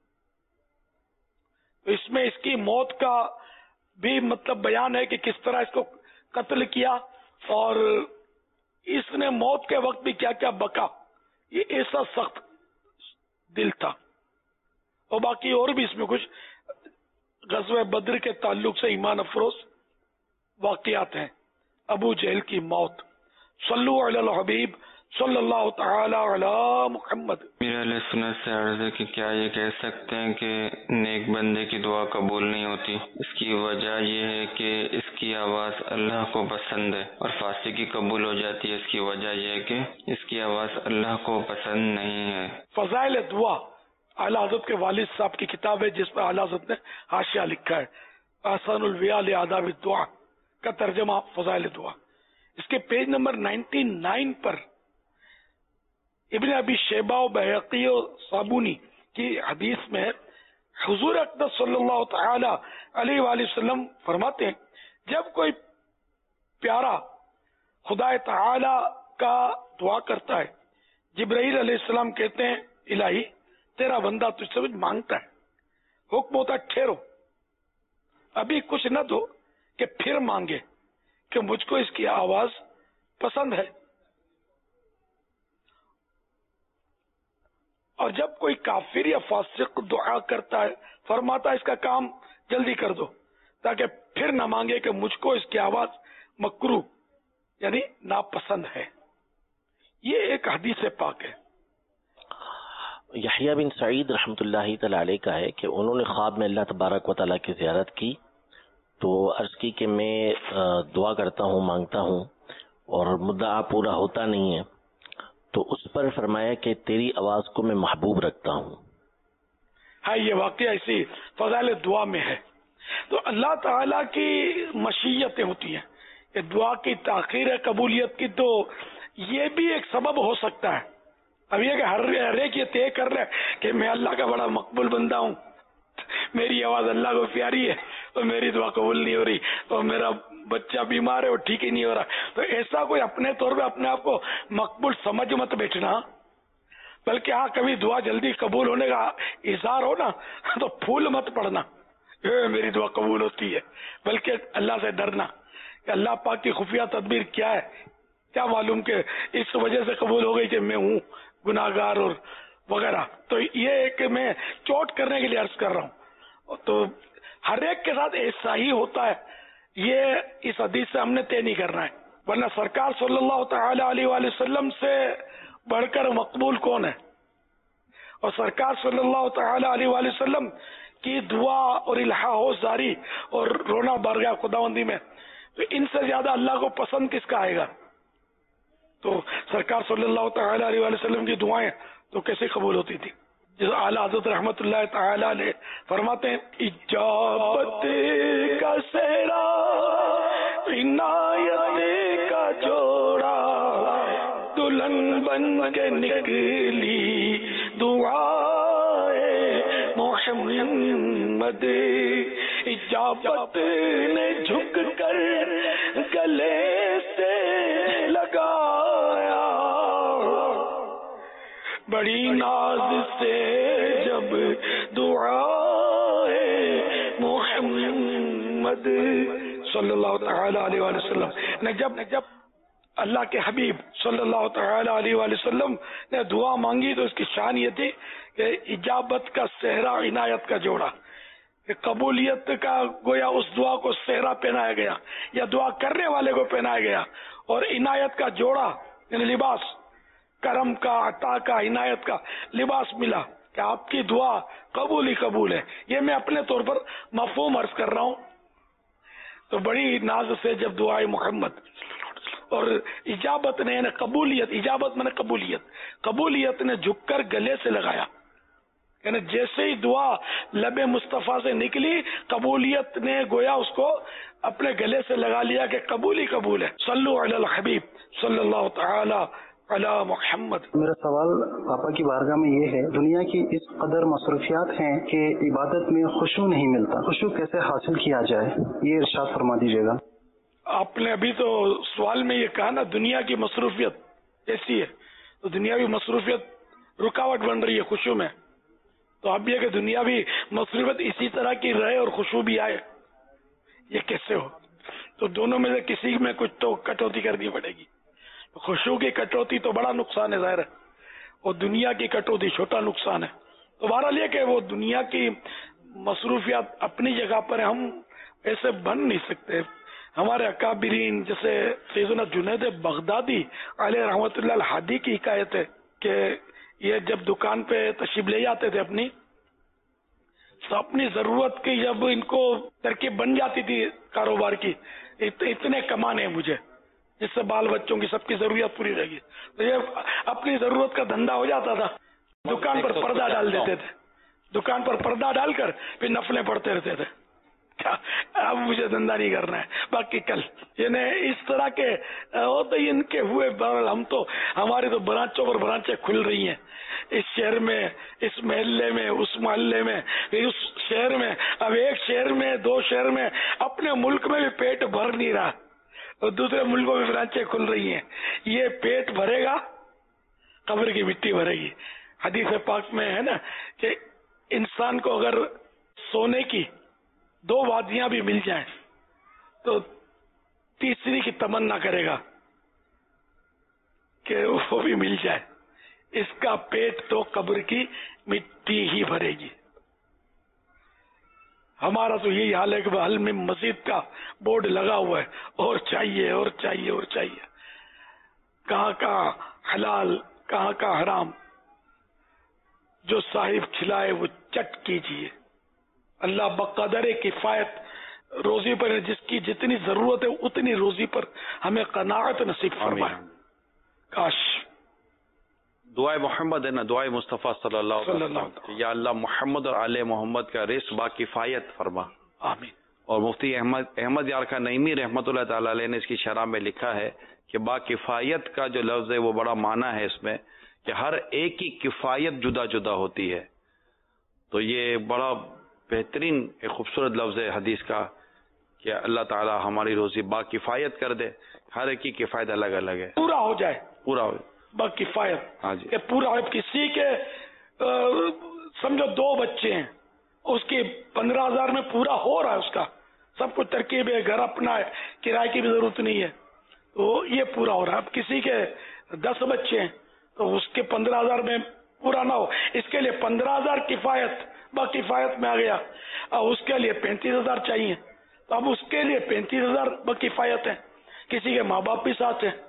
اس میں اس کی موت کا بھی مطلب بیان ہے کہ کس طرح اس کو قتل کیا، اور اس نے موت کے وقت بھی کیا کیا بکا. یہ ایسا سخت دل تھا. اور باقی اور بھی اس میں کچھ غزوہ بدر کے تعلق سے ایمان افروز واقعات ہیں. ابو جہل کی موت. صلو علی الحبیب صلی اللہ تعالی علی محمد.
میرا علیہ سنت سے عرض ہے کہ کیا یہ کہہ سکتے ہیں کہ نیک بندے کی دعا قبول نہیں ہوتی؟ اس کی وجہ یہ ہے کہ اس کی آواز اللہ کو پسند ہے اور فاسقی قبول ہو جاتی ہے، اس کی وجہ یہ ہے کہ اس کی آواز اللہ کو پسند نہیں ہے۔
فضائل دعا اعلیٰ حضرت کے والد صاحب کی کتاب ہے جس پر اعلیٰ حضرت نے حاشیہ لکھا ہے، احسان الویاء لآداب الدعا کا ترجمہ فضائل دعا۔ اس کے پیج نمبر 99 پر ابن ابی شیبہ و بہقی و صابونی کی حدیث میں حضور اقدس صلی اللہ تعالی علیہ وآلہ وسلم فرماتے ہیں جب کوئی پیارا خدا تعالی کا دعا کرتا ہے، جبرائیل علیہ السلام کہتے ہیں الہی تیرا بندہ تجھ سے مانگتا ہے، حکم ہوتا ہے ٹھہرو، ابھی کچھ نہ دو کہ پھر مانگے کہ مجھ کو اس کی آواز پسند ہے۔ اور جب کوئی کافر یا فاسق دعا کرتا ہے فرماتا ہے اس کا کام جلدی کر دو تاکہ پھر نہ مانگے کہ مجھ کو اس کی آواز مکروہ یعنی ناپسند ہے۔ یہ ایک حدیث پاک ہے۔
یحییٰ بن سعید رحمۃ اللہ تعالی علیہ کا ہے کہ انہوں نے خواب میں اللہ تبارک و تعالیٰ کی زیارت کی تو عرض کی کہ میں دعا کرتا ہوں، مانگتا ہوں اور مدعا پورا ہوتا نہیں ہے، تو اس پر فرمایا کہ تیری آواز کو میں محبوب رکھتا ہوں۔
ہاں، یہ واقعہ اسی فضائل دعا میں ہے۔ تو اللہ تعالیٰ کی مشیتیں ہوتی ہیں، کہ دعا کی تاخیر قبولیت کی تو یہ بھی ایک سبب ہو سکتا ہے۔ اب یہ کہ ہر ایک یہ طے کر رہا ہے کہ میں اللہ کا بڑا مقبول بندہ ہوں، میری آواز اللہ کو پیاری ہے اور میری دعا قبول نہیں ہو رہی اور میرا بچہ بیمار ہے اور ٹھیک ہی نہیں ہو رہا، تو ایسا کوئی اپنے طور پہ اپنے آپ کو مقبول سمجھ مت بیٹھنا، بلکہ ہاں کبھی دعا جلدی قبول ہونے کا اظہار ہو نا تو پھول مت پڑنا میری دعا قبول ہوتی ہے، بلکہ اللہ سے ڈرنا کہ اللہ پاک کی خفیہ تدبیر کیا ہے، کیا معلوم کہ اس وجہ سے قبول ہو گئی کہ میں ہوں گناہگار اور وغیرہ۔ تو یہ ایک میں چوٹ کرنے کے لیے عرض کر رہا ہوں، تو ہر ایک کے ساتھ ایسا ہی ہوتا ہے، یہ اس حدیث سے ہم نے طے نہیں کرنا ہے، ورنہ سرکار صلی اللہ تعالی علیہ وآلہ وسلم سے بڑھ کر مقبول کون ہے؟ اور سرکار صلی اللہ تعالی علیہ وآلہ وسلم کی دعا اور الہا ہو جاری اور رونا بارگاہ خداوندی میں، تو ان سے زیادہ اللہ کو پسند کس کا آئے گا؟ تو سرکار صلی اللہ تعالی علیہ وآلہ وسلم کی دعائیں تو کیسے قبول ہوتی تھی؟ جس اعلیٰ حضرت رحمت اللہ تعالی علیہ فرماتے ہیں اجابت کا سہرا عنایت کا جوڑا دلہن بن کے نکلی دعائے محمد، اجابت نے جھک کر گلے سے لگایا، بڑی ناز سے جب دعائے محمد صلی اللہ تعالی علیہ وآلہ وسلم نے جب اللہ کے حبیب صلی اللہ تعالی علیہ وآلہ وسلم نے دعا مانگی تو اس کی شان یہ تھی کہ اجابت کا صحرا عنایت کا جوڑا، کہ قبولیت کا گویا اس دعا کو صحرا پہنایا گیا یا دعا کرنے والے کو پہنایا گیا، اور عنایت کا جوڑا یعنی لباس، کرم کا، عطا کا، عنایت کا لباس ملا کہ آپ کی دعا قبول ہی قبول ہے۔ یہ میں اپنے طور پر مفہوم عرض کر رہا ہوں۔ تو بڑی ناز سے جب دعائے محمد اور اجابت نے یعنی قبولیت، اجابت میں نے قبولیت نے جھک کر گلے سے لگایا، یعنی جیسے ہی دعا لب مصطفیٰ سے نکلی قبولیت نے گویا اس کو اپنے گلے سے لگا لیا کہ قبول ہی قبول ہے۔ صلو علی الحبیب صلی اللہ تعالی علی محمد۔
میرا سوال پاپا کی بارگاہ میں یہ ہے، دنیا کی اس قدر مصروفیات ہیں کہ عبادت میں خشوع نہیں ملتا، خشوع کیسے حاصل کیا جائے، یہ ارشاد فرما دیجیے گا۔
آپ نے ابھی تو سوال میں یہ کہا نا دنیا کی مصروفیت ایسی ہے، تو دنیاوی مصروفیت رکاوٹ بن رہی ہے خشوع میں، تو اب یہ کہ دنیاوی مصروفیت اسی طرح کی رہے اور خشوع بھی آئے، یہ کیسے ہو؟ تو دونوں میں سے کسی میں کچھ تو کٹوتی کرنی پڑے گی۔ خشوع کی کٹوتی تو بڑا نقصان ہے ظاہر ہے، اور دنیا کی کٹوتی چھوٹا نقصان ہے۔ تو بہرحال یہ کہ وہ دنیا کی مصروفیات اپنی جگہ پر ہم ایسے بن نہیں سکتے۔ ہمارے اکابرین جیسے سیدنا جنید بغدادی علیہ رحمت اللہ الحادی کی حکایت ہے کہ یہ جب دکان پہ تشریف لے جاتے تھے اپنی، تو اپنی ضرورت کی جب ان کو ترکیب بن جاتی تھی کاروبار کی، اتنے کمانے ہیں مجھے جس سے بال بچوں کی سب کی ضروریات پوری رہے گی، تو یہ اپنی ضرورت کا دھندا ہو جاتا تھا. دکان پر پردہ ڈال دیتے تھے، دکان پر پردہ ڈال کر پھر نفلیں پڑھتے رہتے تھے. اب مجھے دھندا نہیں کرنا ہے، باقی کل یعنی اس طرح کے ہوتے ہی ان کے ہوئے. بہرحال ہم تو ہماری تو برانچوں پر برانچیں کھل رہی ہیں، اس شہر میں، اس محلے میں، اس محلے میں، اس شہر میں. اب ایک شہر میں، دو شہر میں، اپنے ملک میں بھی پیٹ بھر نہیں رہا اور دوسرے ملکوں میں برانچیں کھل رہی ہیں. یہ پیٹ بھرے گا قبر کی مٹی بھرے گی. حدیث پاک میں ہے نا کہ انسان کو اگر سونے کی 2 وادیاں بھی مل جائیں تو تیسری کی تمنا کرے گا کہ وہ بھی مل جائے. اس کا پیٹ تو قبر کی مٹی ہی بھرے گی. ہمارا تو یہی حال ہے کہ حل میں مزید کا بورڈ لگا ہوا ہے، اور چاہیے اور چاہیے اور چاہیے. کہاں کہاں حلال، کہاں کہاں حرام. جو صاحب کھلائے وہ چٹ کیجیے. اللہ بقدر کفایت روزی پر، جس کی جتنی ضرورت ہے اتنی روزی پر ہمیں قناعت نصیب فرمائے. کاش
دعائے محمد ہے نا، دعائے مصطفیٰ صلی اللہ علیہ وسلم، یا اللہ محمد اور آل محمد کا رزق با کفایت فرما.
آمین.
اور مفتی احمد یار خان نعیمی رحمۃ اللہ تعالی علیہ نے اس کی شرح میں لکھا ہے کہ با کفایت کا جو لفظ ہے وہ بڑا معنی ہے اس میں کہ ہر ایک کی کفایت جدا جدا ہوتی ہے. تو یہ بڑا بہترین ایک خوبصورت لفظ ہے حدیث کا کہ اللہ تعالی ہماری روزی با کفایت کر دے. ہر ایک کی کفایت الگ الگ ہے،
پورا ہو جائے،
پورا ہو
با کفایت.
ہاں جی.
کہ پورا ہو. کسی کے سمجھو 2 بچے ہیں، اس کی 15,000 میں پورا ہو رہا ہے، اس کا سب کچھ ترکیب ہے، گھر اپنا ہے، کرائے کی بھی ضرورت نہیں ہے، تو یہ پورا ہو رہا ہے. اب کسی کے 10 بچے ہیں تو اس کے 15,000 میں پورا نہ ہو، اس کے لیے 15,000 کفایت با کفایت میں آ گیا. اور اس کے لیے 35,000 چاہیے، تو اب اس کے لیے 35,000 با کفایت ہے. کسی کے ماں باپ بھی ساتھ ہیں،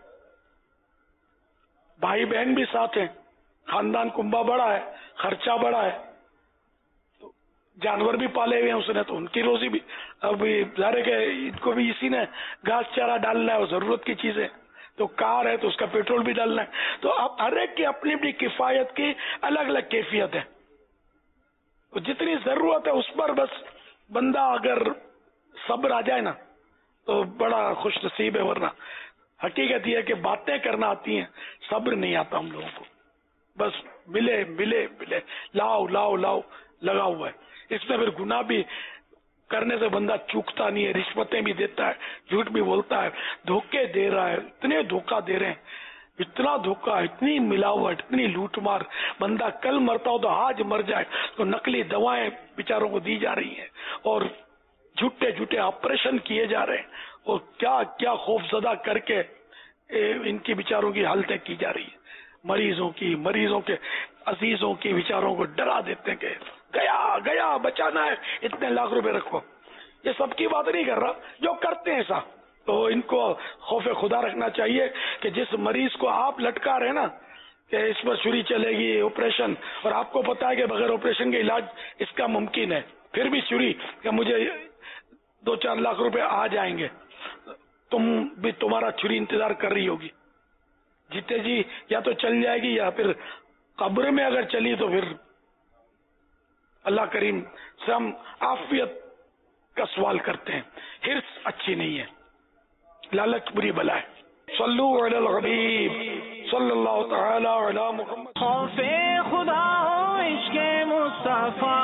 بھائی بہن بھی ساتھ ہیں، خاندان کنبا بڑا ہے، خرچہ بڑا ہے، تو جانور بھی پالے ہوئے ہیں اس نے، تو ان کی روزی بھی اب ظاہر ہے کہ ان کو بھی اسی نے گھاس چارہ ڈالنا ہے اور ضرورت کی چیزیں. تو کار ہے تو اس کا پیٹرول بھی ڈالنا ہے. تو اب ہر ایک کی اپنی اپنی کفایت کی الگ الگ کیفیت ہے. تو جتنی ضرورت ہے اس پر بس بندہ اگر صبر آ جائے نا تو بڑا خوش نصیب ہے. ورنہ حقیقت یہ ہے کہ باتیں کرنا آتی ہیں، صبر نہیں آتا ہم لوگوں کو. بس ملے ملے ملے، لاؤ لاؤ لاؤ لگا ہوا ہے. اس میں پھر گناہ بھی کرنے سے بندہ چوکتا نہیں ہے، رشوتیں بھی دیتا ہے، جھوٹ بھی بولتا ہے، دھوکے دے رہا ہے. اتنے دھوکہ دے رہے ہیں، اتنا دھوکہ، اتنی ملاوٹ، اتنی لوٹ مار. بندہ کل مرتا ہو تو آج مر جائے تو نقلی دوائیں بیچاروں کو دی جا رہی ہیں اور جھوٹے جھوٹے آپریشن کیے جا رہے ہیں اور کیا کیا خوف زدہ کر کے ان کی بیچاروں کی حالتیں کی جا رہی ہیں. مریضوں کے عزیزوں کی بیچاروں کو ڈرا دیتے ہیں کہ گیا گیا، بچانا ہے، اتنے لاکھ روپے رکھو. یہ سب کی بات نہیں کر رہا، جو کرتے ہیں ایسا. تو ان کو خوف خدا رکھنا چاہیے کہ جس مریض کو آپ لٹکا رہے ہیں نا کہ اس پر چھری چلے گی، آپریشن، اور آپ کو پتا ہے کہ بغیر آپریشن کے علاج اس کا ممکن ہے، پھر بھی چھری کہ مجھے 2-4 لاکھ روپے آ جائیں گے، تم بھی تمہارا چھری انتظار کر رہی ہوگی. جیتے جی یا تو چل جائے گی یا پھر قبر میں اگر چلی تو پھر اللہ کریم سے ہم عافیت کا سوال کرتے ہیں. حرص اچھی نہیں ہے، لالچ بری بلا ہے. صلو علی الحبیب صلی اللہ تعالی علی محمد.
خوف خدا ہو، عشق مصطفیٰ،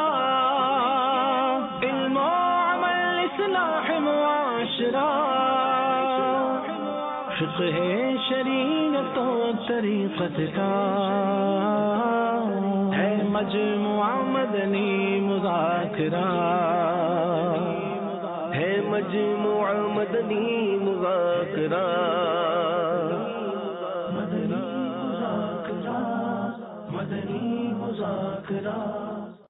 علم و عمل، اصلاح معاشرہ، فقہ شریعت و طریقت کا ہے مجموعہ مدنی مذاکرہ، ہے مجموعہ مدنی مذاکرہ. مدنی مذاکرہ